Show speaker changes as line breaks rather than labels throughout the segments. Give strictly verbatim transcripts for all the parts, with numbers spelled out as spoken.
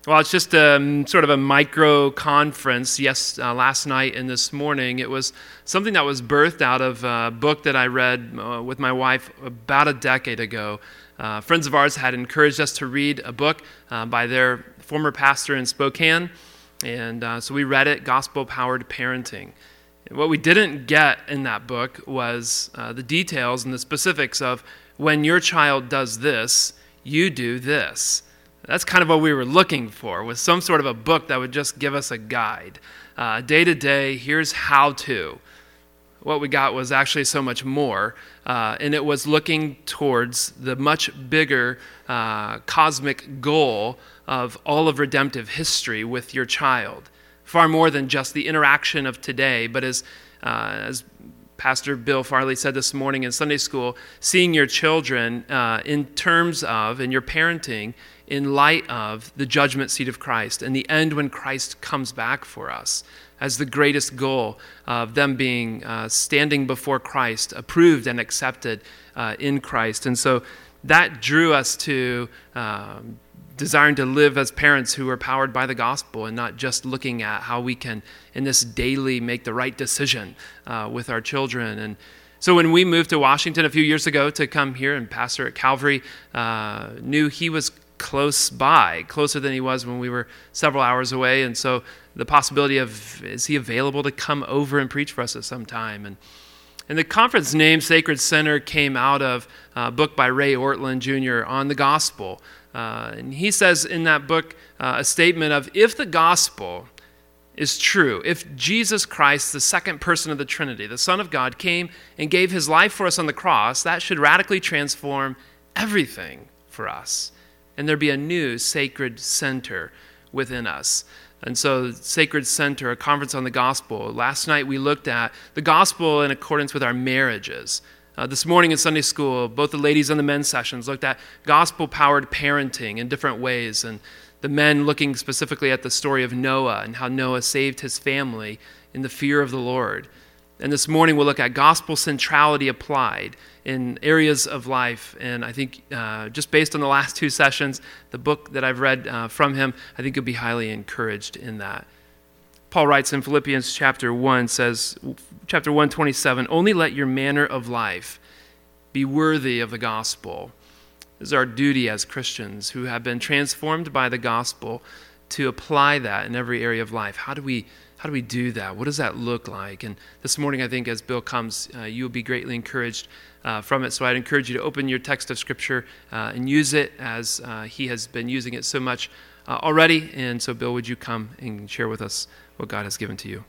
Well, it's just um, sort of a micro conference. Yes, uh, last night and this morning, it was something that was birthed out of a book that I read uh, with my wife about a decade ago. Uh, friends of ours had encouraged us to read a book uh, by their former pastor in Spokane, and uh, so we read it, Gospel-Powered Parenting. And what we didn't get in that book was uh, the details and the specifics of when your child does this, you do this. That's kind of what we were looking for, was some sort of a book that would just give us a guide. Uh, day to day, here's how to. What we got was actually so much more, uh, and it was looking towards the much bigger uh, cosmic goal of all of redemptive history with your child. Far more than just the interaction of today, but as uh, as Pastor Bill Farley said this morning in Sunday school, seeing your children uh, in terms of, and your parenting, in light of the judgment seat of Christ and the end when Christ comes back for us as the greatest goal of them being uh, standing before Christ, approved and accepted uh, in Christ. And so that drew us to um, desiring to live as parents who are powered by the gospel and not just looking at how we can, in this daily, make the right decision uh, with our children. And so when we moved to Washington a few years ago to come here and pastor at Calvary, uh, knew he was close by, closer than he was when we were several hours away. And so the possibility of, is he available to come over and preach for us at some time? And and the conference name, Sacred Center, came out of a book by Ray Ortlund Junior on the gospel. Uh, and he says in that book uh, a statement of, if the gospel is true, if Jesus Christ, the second person of the Trinity, the Son of God, came and gave his life for us on the cross, that should radically transform everything for us. And there be a new sacred center within us. And so Sacred Center, a conference on the gospel. Last night we looked at the gospel in accordance with our marriages. Uh, this morning in Sunday school, both the ladies and the men's sessions looked at gospel-powered parenting in different ways. And the men looking specifically at the story of Noah and how Noah saved his family in the fear of the Lord. And this morning we'll look at gospel centrality applied in areas of life. And I think uh, just based on the last two sessions, the book that I've read uh, from him, I think you'll be highly encouraged in that. Paul writes in Philippians chapter one, says, chapter one twenty-seven, only let your manner of life be worthy of the gospel. This is our duty as Christians who have been transformed by the gospel to apply that in every area of life. How do we How do we do that? What does that look like? And this morning, I think as Bill comes, uh, you will be greatly encouraged uh, from it. So I'd encourage you to open your text of Scripture uh, and use it as uh, he has been using it so much uh, already. And so, Bill, would you come and share with us what God has given to you?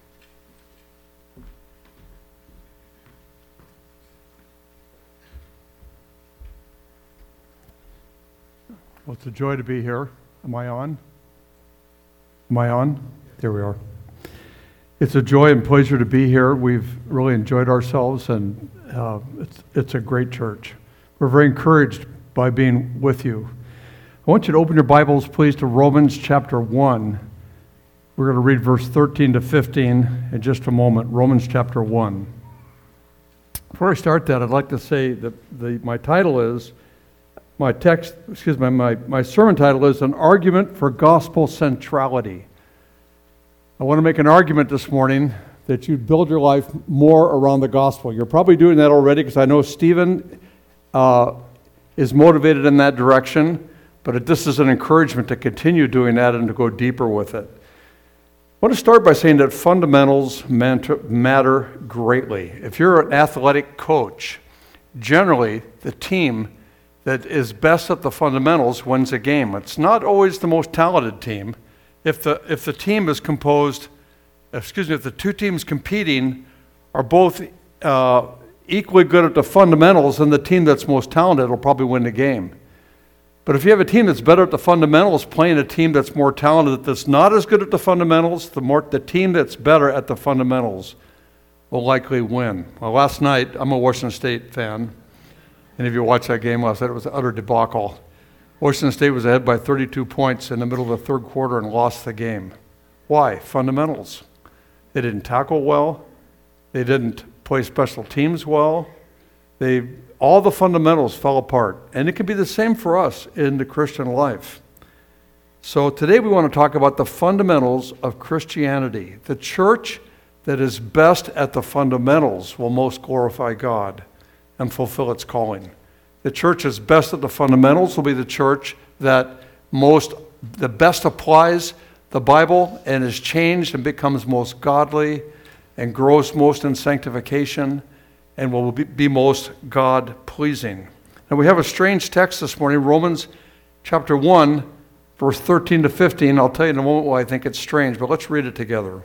Well, it's a joy to be here. Am I on? Am I on? There we are. It's a joy and pleasure to be here. We've really enjoyed ourselves, and uh, it's, it's a great church. We're very encouraged by being with you. I want you to open your Bibles, please, to Romans chapter one. We're going to read verse thirteen to fifteen in just a moment. Romans chapter one. Before I start that, I'd like to say that the, my title is, my text, excuse me, my, my sermon title is An Argument for Gospel Centrality. I want to make an argument this morning that you'd build your life more around the gospel. You're probably doing that already because I know Stephen uh, is motivated in that direction, but this is an encouragement to continue doing that and to go deeper with it. I want to start by saying that fundamentals matter greatly. If you're an athletic coach, generally the team that is best at the fundamentals wins a game. It's not always the most talented team. If the if the team is composed, excuse me, if the two teams competing are both uh, equally good at the fundamentals, then the team that's most talented will probably win the game. But if you have a team that's better at the fundamentals playing a team that's more talented that's not as good at the fundamentals, the more the team that's better at the fundamentals will likely win. Well, last night, I'm a Washington State fan. Any of you watched that game last night? It was an utter debacle. Washington State was ahead by thirty-two points in the middle of the third quarter and lost the game. Why? Fundamentals. They didn't tackle well. They didn't play special teams well. They all the fundamentals fell apart. And it can be the same for us in the Christian life. So today we want to talk about the fundamentals of Christianity. The church that is best at the fundamentals will most glorify God and fulfill its calling. The church is best at the fundamentals will be the church that most, the best applies the Bible and is changed and becomes most godly and grows most in sanctification and will be, be most God-pleasing. Now we have a strange text this morning, Romans chapter one, verse thirteen to fifteen. I'll tell you in a moment why I think it's strange, but let's read it together.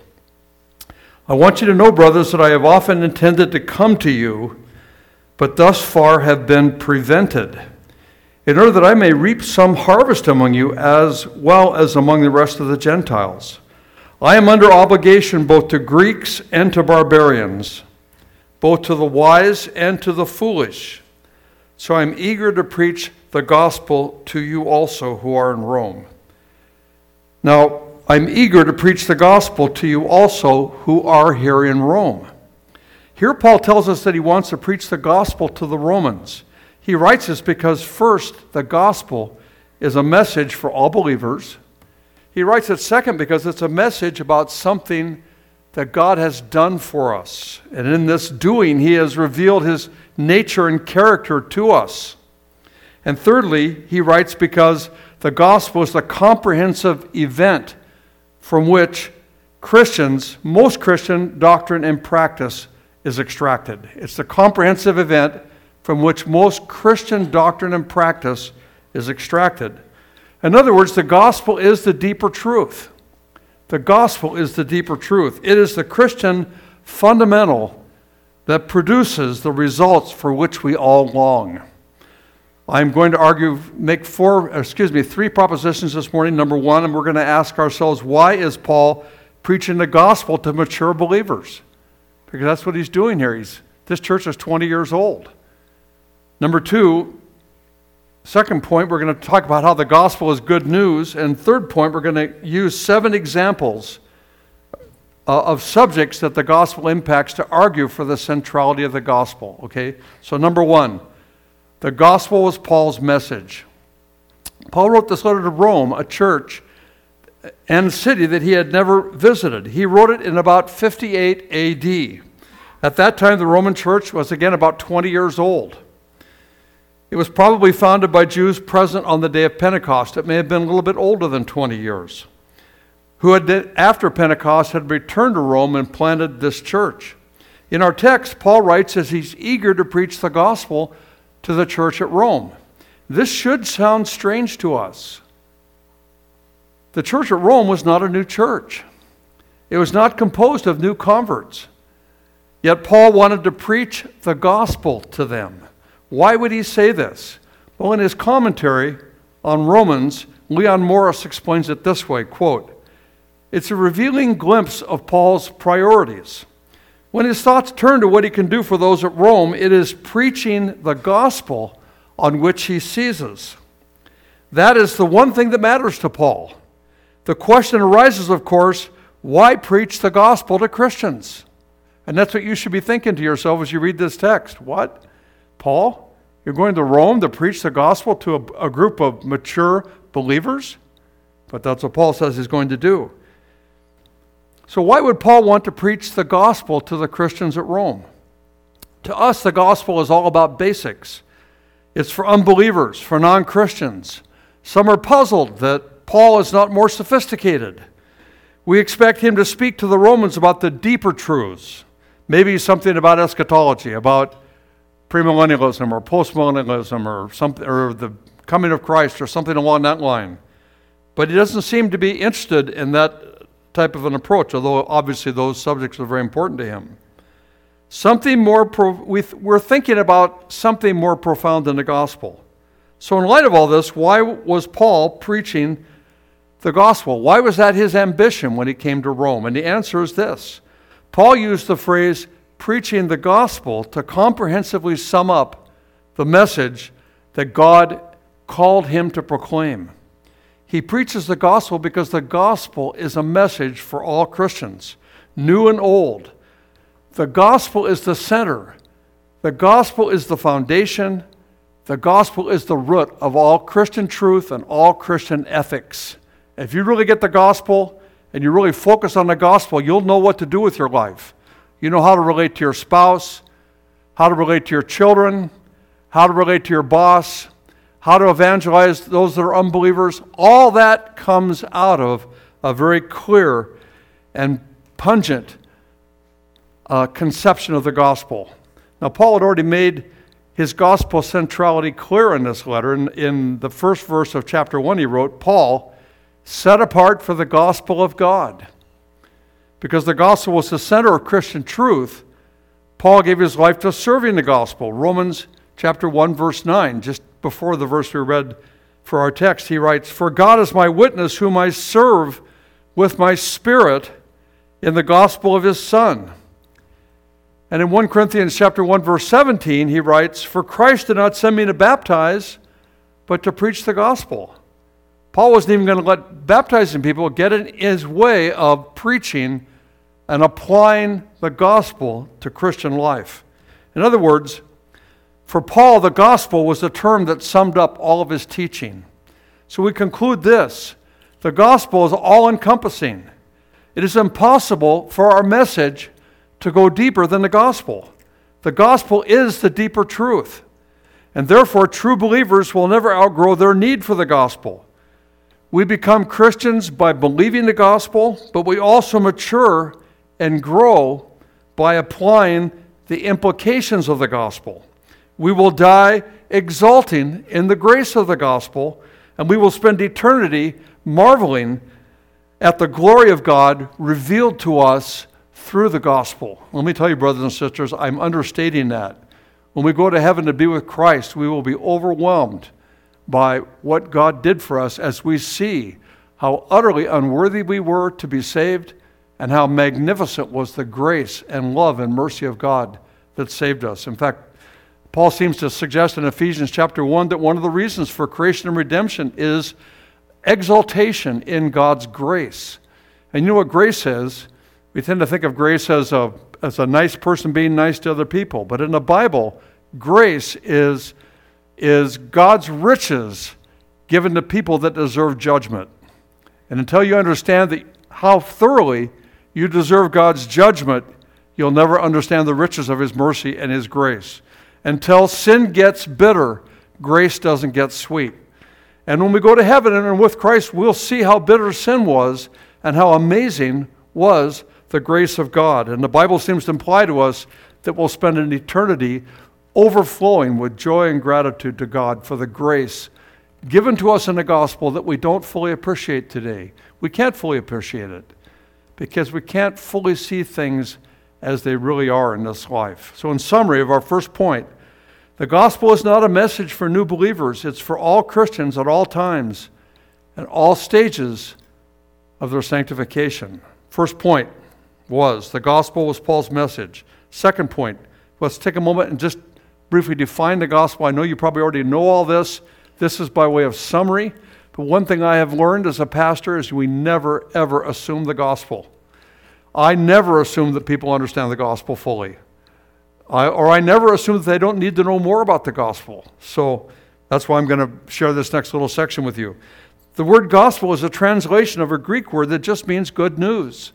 I want you to know, brothers, that I have often intended to come to you, but thus far have been prevented, in order that I may reap some harvest among you as well as among the rest of the Gentiles. I am under obligation both to Greeks and to barbarians, both to the wise and to the foolish. So I am eager to preach the gospel to you also who are in Rome. Now, I'm eager to preach the gospel to you also who are here in Rome. Here Paul tells us that he wants to preach the gospel to the Romans. He writes this because first, the gospel is a message for all believers. He writes it second because it's a message about something that God has done for us. And in this doing, he has revealed his nature and character to us. And thirdly, he writes because the gospel is the comprehensive event from which Christians, most Christian doctrine and practice is extracted. It's the comprehensive event from which most Christian doctrine and practice is extracted. In other words, the gospel is the deeper truth. The gospel is the deeper truth. It is the Christian fundamental that produces the results for which we all long. I'm going to argue, make four, excuse me, three propositions this morning. Number one, and we're going to ask ourselves, why is Paul preaching the gospel to mature believers? Because that's what he's doing here. He's, this church is twenty years old. Number two, second point, we're going to talk about how the gospel is good news. And third point, we're going to use seven examples uh, of subjects that the gospel impacts to argue for the centrality of the gospel. Okay, so number one, the gospel was Paul's message. Paul wrote this letter to Rome, a church and city that he had never visited. He wrote it in about fifty-eight A D. At that time, the Roman church was again about twenty years old. It was probably founded by Jews present on the day of Pentecost. It may have been a little bit older than twenty years, who had, after Pentecost, had returned to Rome and planted this church. In our text, Paul writes as he's eager to preach the gospel to the church at Rome. This should sound strange to us. The church at Rome was not a new church. It was not composed of new converts. Yet Paul wanted to preach the gospel to them. Why would he say this? Well, in his commentary on Romans, Leon Morris explains it this way, quote, "It's a revealing glimpse of Paul's priorities. When his thoughts turn to what he can do for those at Rome, it is preaching the gospel on which he seizes. That is the one thing that matters to Paul. The question arises, of course, why preach the gospel to Christians?" And that's what you should be thinking to yourself as you read this text. What? Paul, you're going to Rome to preach the gospel to a, a group of mature believers? But that's what Paul says he's going to do. So why would Paul want to preach the gospel to the Christians at Rome? To us, the gospel is all about basics. It's for unbelievers, for non-Christians. Some are puzzled that Paul is not more sophisticated. We expect him to speak to the Romans about the deeper truths. Maybe something about eschatology, about premillennialism or postmillennialism or something, or the coming of Christ or something along that line. But he doesn't seem to be interested in that type of an approach, although obviously those subjects are very important to him. Something more, pro- we're thinking about something more profound than the gospel. So in light of all this, why was Paul preaching the gospel? Why was that his ambition when he came to Rome? And the answer is this. Paul used the phrase preaching the gospel to comprehensively sum up the message that God called him to proclaim. He preaches the gospel because the gospel is a message for all Christians, new and old. The gospel is the center. The gospel is the foundation. The gospel is the root of all Christian truth and all Christian ethics. If you really get the gospel and you really focus on the gospel, you'll know what to do with your life. You know how to relate to your spouse, how to relate to your children, how to relate to your boss, how to evangelize those that are unbelievers. All that comes out of a very clear and pungent uh, conception of the gospel. Now, Paul had already made his gospel centrality clear in this letter. In, in the first verse of chapter one, he wrote, Paul, set apart for the gospel of God. Because the gospel was the center of Christian truth, Paul gave his life to serving the gospel. Romans chapter one, verse nine, just before the verse we read for our text, he writes, for God is my witness, whom I serve with my spirit in the gospel of his Son. And in First Corinthians chapter one, verse seventeen, he writes, for Christ did not send me to baptize, but to preach the gospel. Paul wasn't even going to let baptizing people get in his way of preaching and applying the gospel to Christian life. In other words, for Paul, the gospel was the term that summed up all of his teaching. So we conclude this: the gospel is all-encompassing. It is impossible for our message to go deeper than the gospel. The gospel is the deeper truth. And therefore, true believers will never outgrow their need for the gospel. We become Christians by believing the gospel, but we also mature and grow by applying the implications of the gospel. We will die exulting in the grace of the gospel, and we will spend eternity marveling at the glory of God revealed to us through the gospel. Let me tell you, brothers and sisters, I'm understating that. When we go to heaven to be with Christ, we will be overwhelmed by what God did for us as we see how utterly unworthy we were to be saved and how magnificent was the grace and love and mercy of God that saved us. In fact, Paul seems to suggest in Ephesians chapter one that one of the reasons for creation and redemption is exaltation in God's grace. And you know what grace is? We tend to think of grace as a, as a nice person being nice to other people. But in the Bible, grace is, is God's riches given to people that deserve judgment. And until you understand that how thoroughly you deserve God's judgment, you'll never understand the riches of his mercy and his grace. Until sin gets bitter, grace doesn't get sweet. And when we go to heaven and with Christ, we'll see how bitter sin was and how amazing was the grace of God. And the Bible seems to imply to us that we'll spend an eternity overflowing with joy and gratitude to God for the grace given to us in the gospel that we don't fully appreciate today. We can't fully appreciate it because we can't fully see things as they really are in this life. So in summary of our first point, the gospel is not a message for new believers. It's for all Christians at all times and all stages of their sanctification. First point was the gospel was Paul's message. Second point, let's take a moment and just briefly define the gospel. I know you probably already know all this. This is by way of summary. But one thing I have learned as a pastor is we never, ever assume the gospel. I never assume that people understand the gospel fully. I, or I never assume that they don't need to know more about the gospel. So that's why I'm going to share this next little section with you. The word gospel is a translation of a Greek word that just means good news.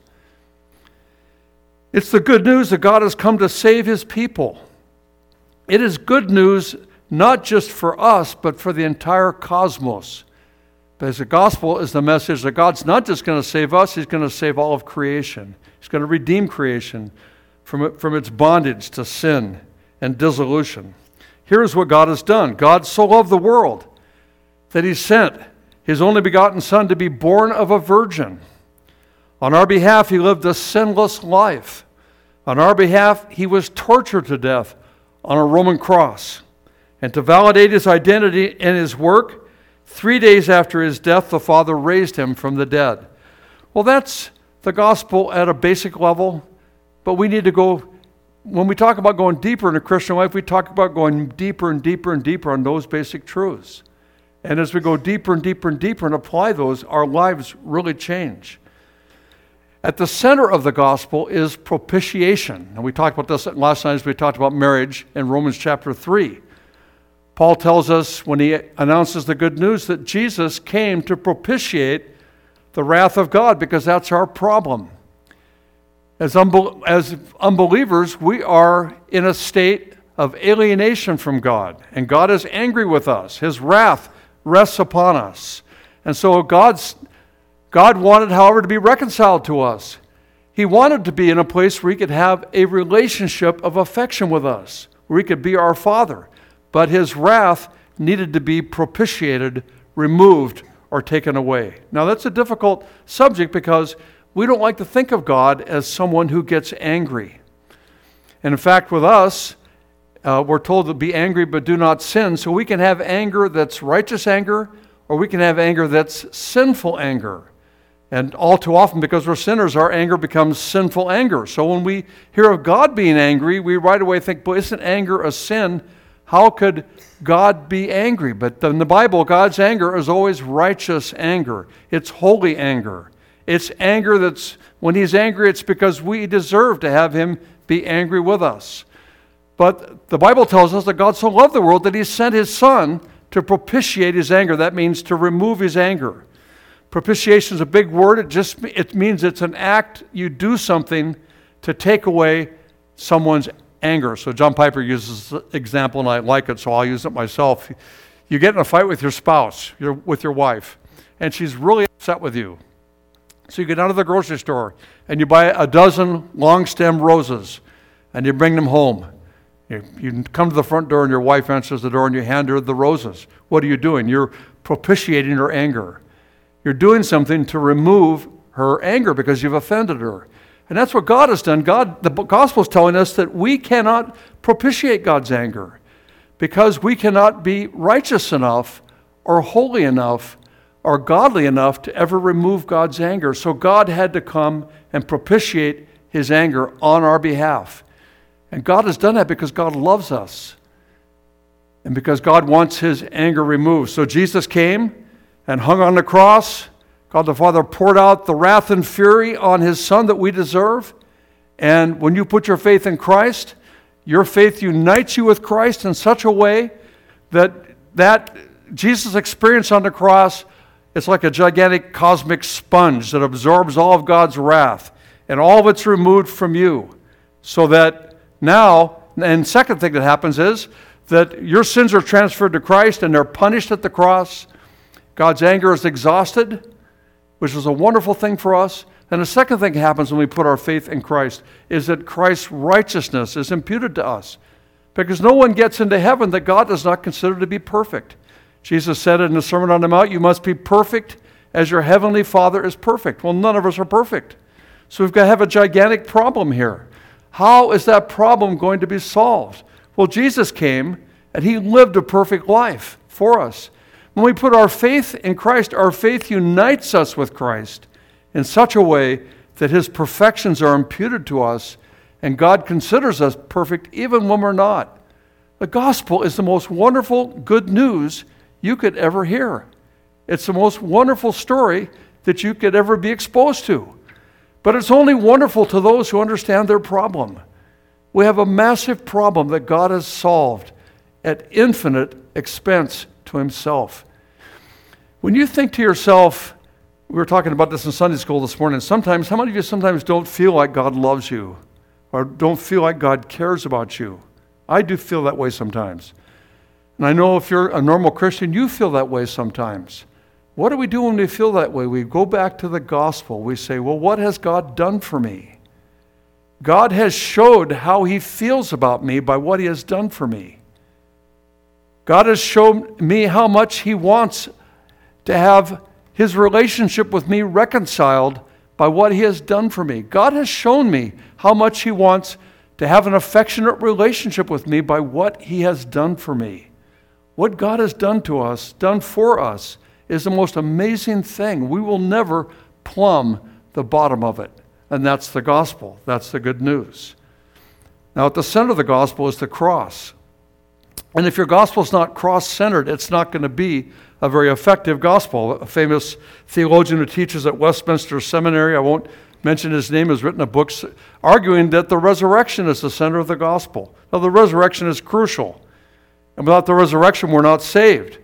It's the good news that God has come to save his people. It is good news not just for us, but for the entire cosmos. Because the gospel is the message that God's not just going to save us, he's going to save all of creation. He's going to redeem creation from, from its bondage to sin and dissolution. Here's what God has done. God so loved the world that he sent his only begotten Son to be born of a virgin. On our behalf, he lived a sinless life. On our behalf, he was tortured to death on a Roman cross. And to validate his identity and his work, three days after his death, the Father raised him from the dead. Well, that's the gospel at a basic level, but we need to go, when we talk about going deeper in a Christian life, we talk about going deeper and deeper and deeper on those basic truths. And as we go deeper and deeper and deeper and apply those, our lives really change. At the center of the gospel is propitiation. And we talked about this last night as we talked about marriage in Romans chapter three. Paul tells us when he announces the good news that Jesus came to propitiate the wrath of God, because that's our problem. As, unbel- as unbelievers, we are in a state of alienation from God, and God is angry with us. His wrath rests upon us. And so God's, God wanted, however, to be reconciled to us. He wanted to be in a place where he could have a relationship of affection with us, where he could be our Father. But his wrath needed to be propitiated, removed, or taken away. Now that's a difficult subject because we don't like to think of God as someone who gets angry. And in fact, with us, uh, we're told to be angry but do not sin. So we can have anger that's righteous anger, or we can have anger that's sinful anger. And all too often, because we're sinners, our anger becomes sinful anger. So when we hear of God being angry, we right away think, boy, isn't anger a sin? How could God be angry? But in the Bible, God's anger is always righteous anger. It's holy anger. It's anger that's, when he's angry, it's because we deserve to have him be angry with us. But the Bible tells us that God so loved the world that he sent his Son to propitiate his anger. That means to remove his anger. Propitiation is a big word. It just it means it's an act. You do something to take away someone's anger. So John Piper uses this example, and I like it, so I'll use it myself. You get in a fight with your spouse, you're with your wife, and she's really upset with you. So you get down to the grocery store, and you buy a dozen long-stem roses, and you bring them home. You, you come to the front door, and your wife answers the door, and you hand her the roses. What are you doing? You're propitiating her anger. You're doing something to remove her anger because you've offended her. And that's what God has done. God, the gospel is telling us that we cannot propitiate God's anger because we cannot be righteous enough or holy enough or godly enough to ever remove God's anger. So God had to come and propitiate his anger on our behalf. And God has done that because God loves us and because God wants his anger removed. So Jesus came and hung on the cross. God the Father poured out the wrath and fury on his Son that we deserve. And when you put your faith in Christ, your faith unites you with Christ in such a way that that Jesus' experience on the cross is like a gigantic cosmic sponge that absorbs all of God's wrath, and all of it's removed from you. So that now, and second thing that happens is that your sins are transferred to Christ and they're punished at the cross. God's anger is exhausted, which is a wonderful thing for us. And the second thing happens when we put our faith in Christ is that Christ's righteousness is imputed to us. Because no one gets into heaven that God does not consider to be perfect. Jesus said in the Sermon on the Mount, you must be perfect as your heavenly Father is perfect. Well, none of us are perfect. So we've got to have a gigantic problem here. How is that problem going to be solved? Well, Jesus came and he lived a perfect life for us. When we put our faith in Christ, our faith unites us with Christ in such a way that his perfections are imputed to us, and God considers us perfect even when we're not. The gospel is the most wonderful good news you could ever hear. It's the most wonderful story that you could ever be exposed to. But it's only wonderful to those who understand their problem. We have a massive problem that God has solved at infinite expense to himself. When you think to yourself, we were talking about this in Sunday school this morning, sometimes, how many of you sometimes don't feel like God loves you or don't feel like God cares about you? I do feel that way sometimes. And I know if you're a normal Christian, you feel that way sometimes. What do we do when we feel that way? We go back to the gospel. We say, well, what has God done for me? God has showed how he feels about me by what he has done for me. God has shown me how much he wants to have his relationship with me reconciled by what he has done for me. God has shown me how much he wants to have an affectionate relationship with me by what he has done for me. What God has done to us, done for us, is the most amazing thing. We will never plumb the bottom of it. And that's the gospel. That's the good news. Now, at the center of the gospel is the cross. And if your gospel is not cross-centered, it's not going to be a very effective gospel. A famous theologian who teaches at Westminster Seminary, I won't mention his name, has written a book arguing that the resurrection is the center of the gospel. Now, the resurrection is crucial. And without the resurrection, we're not saved. The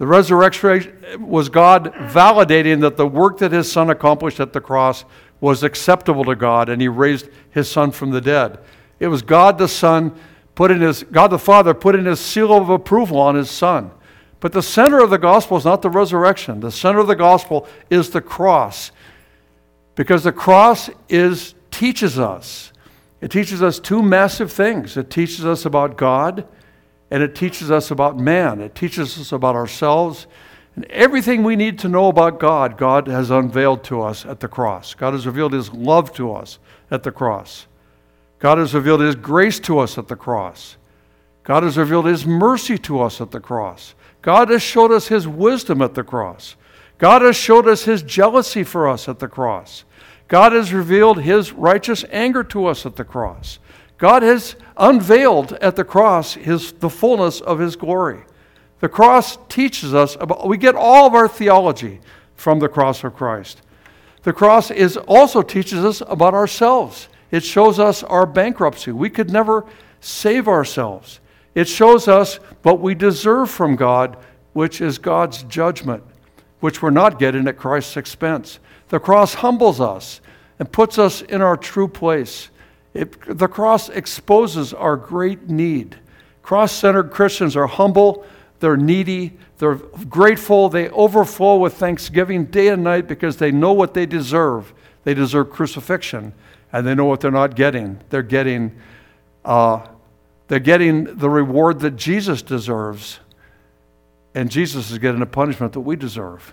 The resurrection was God validating that the work that his Son accomplished at the cross was acceptable to God, and he raised his Son from the dead. It was God the Son putting his, God the Father putting his seal of approval on his Son. But the center of the gospel is not the resurrection. The center of the gospel is the cross. Because the cross is teaches us. It teaches us two massive things. It teaches us about God, and it teaches us about man. It teaches us about ourselves. And everything we need to know about God, God has unveiled to us at the cross. God has revealed his love to us at the cross. God has revealed his grace to us at the cross. God has revealed his mercy to us at the cross. God has showed us his wisdom at the cross. God has showed us his jealousy for us at the cross. God has revealed his righteous anger to us at the cross. God has unveiled at the cross his, the fullness of his glory. The cross teaches us about, we get all of our theology from the cross of Christ. The cross is also teaches us about ourselves. It shows us our bankruptcy. We could never save ourselves. It shows us what we deserve from God, which is God's judgment, which we're not getting at Christ's expense. The cross humbles us and puts us in our true place. It, the cross exposes our great need. Cross-centered Christians are humble, they're needy, they're grateful, they overflow with thanksgiving day and night because they know what they deserve. They deserve crucifixion, and they know what they're not getting. They're getting, uh, they're getting the reward that Jesus deserves, and Jesus is getting the punishment that we deserve.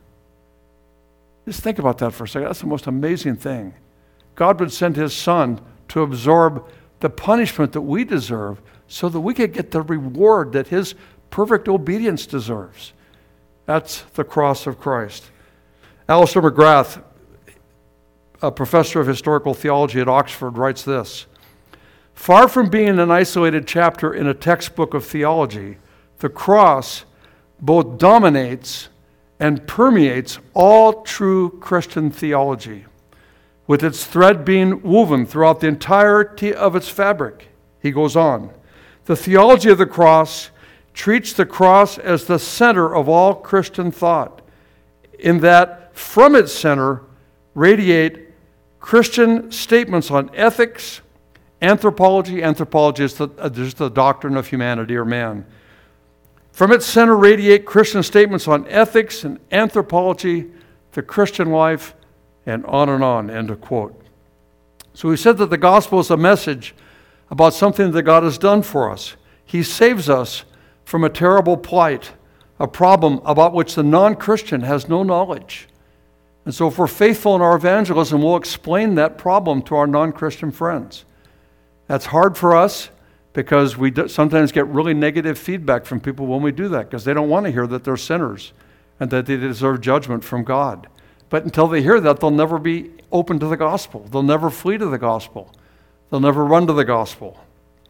Just think about that for a second. That's the most amazing thing. God would send his Son to absorb the punishment that we deserve so that we could get the reward that his perfect obedience deserves. That's the cross of Christ. Alistair McGrath, a professor of historical theology at Oxford, writes this: far from being an isolated chapter in a textbook of theology, the cross both dominates and permeates all true Christian theology, with its thread being woven throughout the entirety of its fabric. He goes on, the theology of the cross treats the cross as the center of all Christian thought, in that from its center radiate Christian statements on ethics, anthropology. Anthropology is the, uh, just the doctrine of humanity or man. From its center radiate Christian statements on ethics and anthropology, the Christian life, and on and on, end of quote. So he said that the gospel is a message about something that God has done for us. He saves us from a terrible plight, a problem about which the non-Christian has no knowledge. And so if we're faithful in our evangelism, we'll explain that problem to our non-Christian friends. That's hard for us, because we sometimes get really negative feedback from people when we do that, because they don't want to hear that they're sinners and that they deserve judgment from God. But until they hear that, they'll never be open to the gospel. They'll never flee to the gospel. They'll never run to the gospel.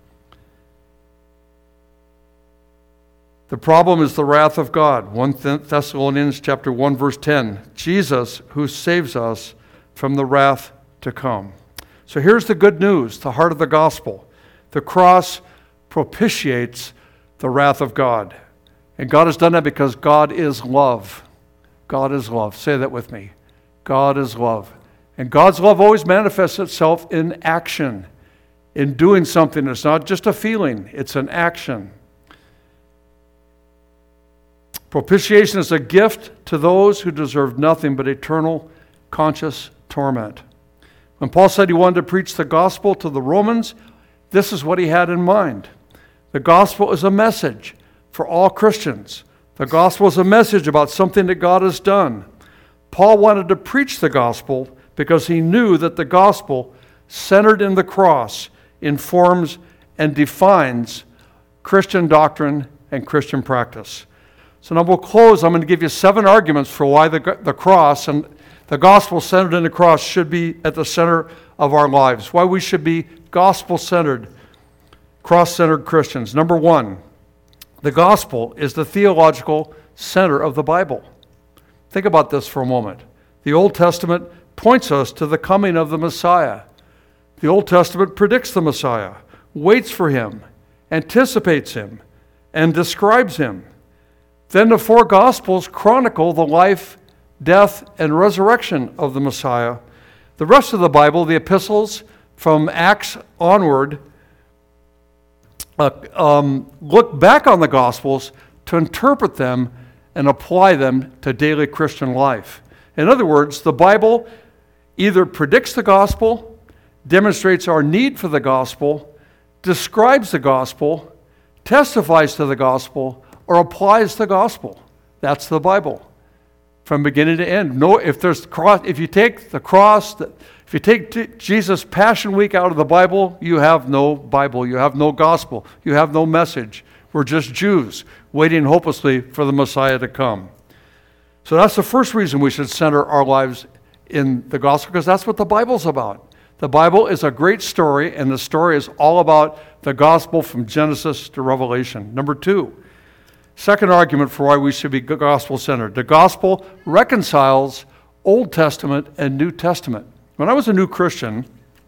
The problem is the wrath of God. First Thessalonians chapter one, verse ten. Jesus, who saves us from the wrath to come. So here's the good news, the heart of the gospel. The cross propitiates the wrath of God. And God has done that because God is love. God is love. Say that with me. God is love. And God's love always manifests itself in action, in doing something. It's not just a feeling, it's an action. Propitiation is a gift to those who deserve nothing but eternal conscious torment. When Paul said he wanted to preach the gospel to the Romans, this is what he had in mind. The gospel is a message for all Christians. The gospel is a message about something that God has done. Paul wanted to preach the gospel because he knew that the gospel, centered in the cross, informs and defines Christian doctrine and Christian practice. So now we'll close. I'm going to give you seven arguments for why the, the cross and the gospel centered in the cross should be at the center of our lives, why we should be gospel-centered, cross-centered Christians. Number one, the gospel is the theological center of the Bible. Think about this for a moment. The Old Testament points us to the coming of the Messiah. The Old Testament predicts the Messiah, waits for him, anticipates him, and describes him. Then the four Gospels chronicle the life, death, and resurrection of the Messiah. The rest of the Bible, the epistles from Acts onward, uh, um, look back on the Gospels to interpret them and apply them to daily Christian life. In other words, the Bible either predicts the gospel, demonstrates our need for the gospel, describes the gospel, testifies to the gospel, or applies the gospel. That's the Bible from beginning to end. No, if there's cross, if you take the cross, if you take t- Jesus' Passion Week out of the Bible, you have no Bible, you have no gospel, you have no message. We're just Jews waiting hopelessly for the Messiah to come. So that's the first reason we should center our lives in the gospel, because that's what the Bible's about. The Bible is a great story, and the story is all about the gospel from Genesis to Revelation. Number two, second argument for why we should be gospel-centered. The gospel reconciles Old Testament and New Testament. When I was a new Christian,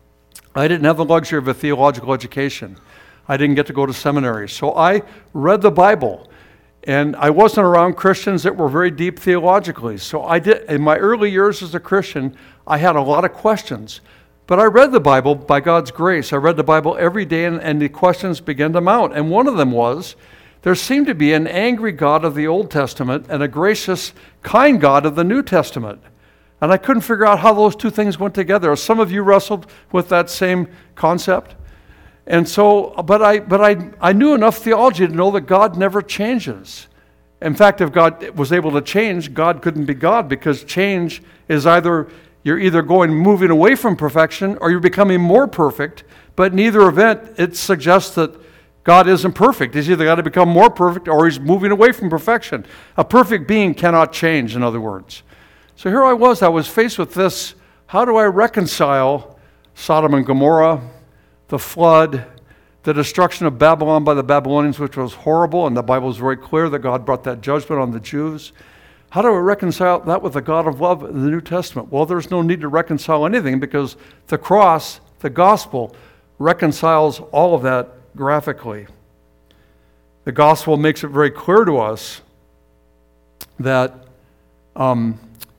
I didn't have the luxury of a theological education. I didn't get to go to seminary. So I read the Bible. And I wasn't around Christians that were very deep theologically. So I did, in my early years as a Christian, I had a lot of questions. But I read the Bible by God's grace. I read the Bible every day, and, and the questions began to mount. And one of them was, there seemed to be an angry God of the Old Testament and a gracious, kind God of the New Testament. And I couldn't figure out how those two things went together. Some of you wrestled with that same concept. And so, but I but I, I knew enough theology to know that God never changes. In fact, if God was able to change, God couldn't be God, because change is either, you're either going, moving away from perfection, or you're becoming more perfect. But in either event, it suggests that God isn't perfect. He's either got to become more perfect, or he's moving away from perfection. A perfect being cannot change, in other words. So here I was, I was faced with this: how do I reconcile Sodom and Gomorrah, the flood, the destruction of Babylon by the Babylonians, which was horrible, and the Bible is very clear that God brought that judgment on the Jews. How do I reconcile that with the God of love in the New Testament? Well, there's no need to reconcile anything, because the cross, the gospel, reconciles all of that graphically. The gospel makes it very clear to us that um,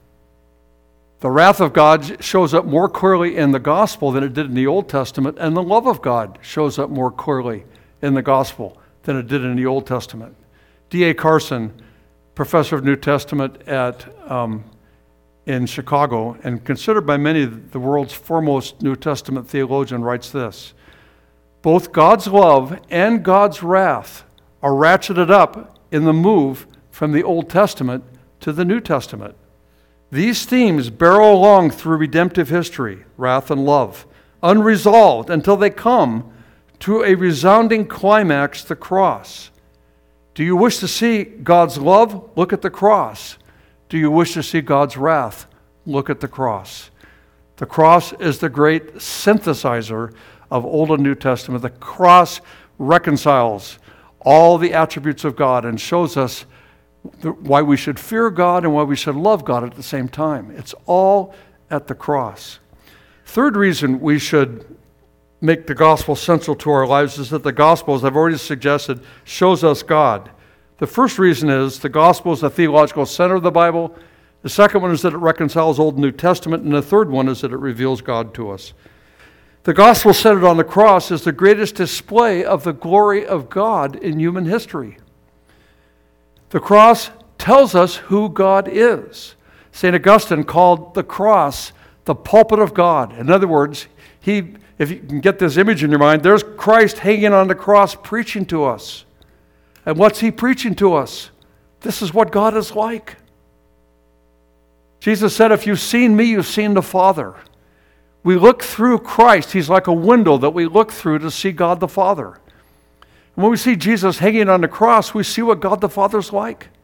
the wrath of God shows up more clearly in the gospel than it did in the Old Testament, and the love of God shows up more clearly in the gospel than it did in the Old Testament. D A Carson, professor of New Testament at um, in Chicago, and considered by many the world's foremost New Testament theologian, writes this: both God's love and God's wrath are ratcheted up in the move from the Old Testament to the New Testament. These themes barrel along through redemptive history, wrath and love, unresolved until they come to a resounding climax, the cross. Do you wish to see God's love? Look at the cross. Do you wish to see God's wrath? Look at the cross. The cross is the great synthesizer of Old and New Testament. The cross reconciles all the attributes of God and shows us why we should fear God and why we should love God at the same time. It's all at the cross. Third reason we should make the gospel central to our lives is that the gospel, as I've already suggested, shows us God. The first reason is the gospel is the theological center of the Bible. The second one is that it reconciles Old and New Testament. And the third one is that it reveals God to us. The gospel centered on the cross is the greatest display of the glory of God in human history. The cross tells us who God is. Saint Augustine called the cross the pulpit of God. In other words, he, if you can get this image in your mind, there's Christ hanging on the cross preaching to us. And what's he preaching to us? This is what God is like. Jesus said, if you've seen me, you've seen the Father. We look through Christ. He's like a window that we look through to see God the Father. And when we see Jesus hanging on the cross, we see what God the Father's like.